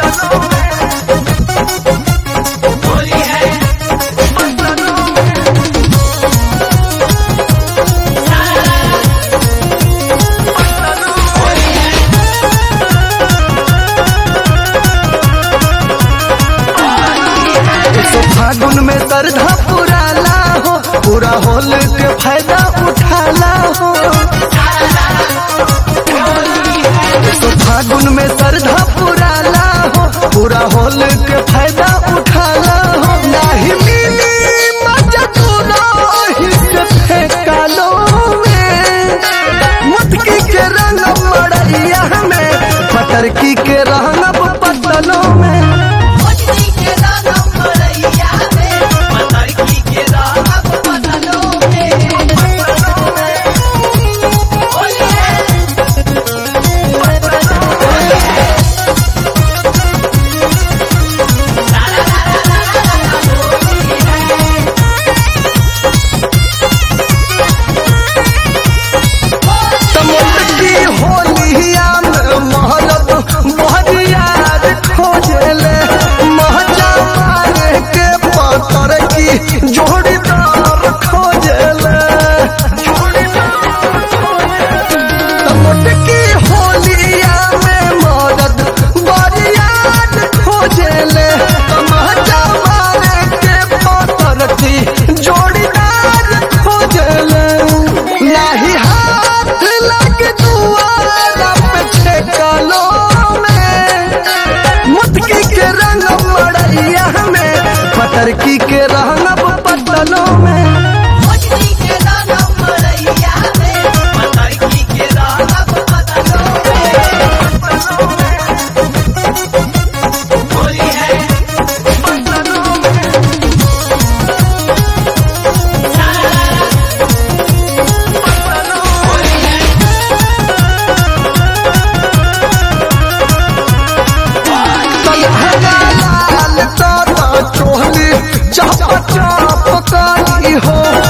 फागुन में श्रद्धा पुराला हो, पूरा होल के फायदा उठाला हो। फागुन में श्रद्धा पुराला हो, पूरा होल के फायदा उठाला हो। नाही मिली मजा तूनो हिस्से फेंकालो में, मुटकी के रंग मड़ैया में, पतरकी के रंग पतलों में। जोड़ीदार खोजले की होलिया में मदद बरियाद खोजले, तमाचा मारे के पतर की जोड़ीदार खोजले। नाही हाथ लग दुआरा पे छेकलो में, मुटकी के रंग मड़ैया में, पतरकी के रंग पतलों में। चाप चाप करी हो,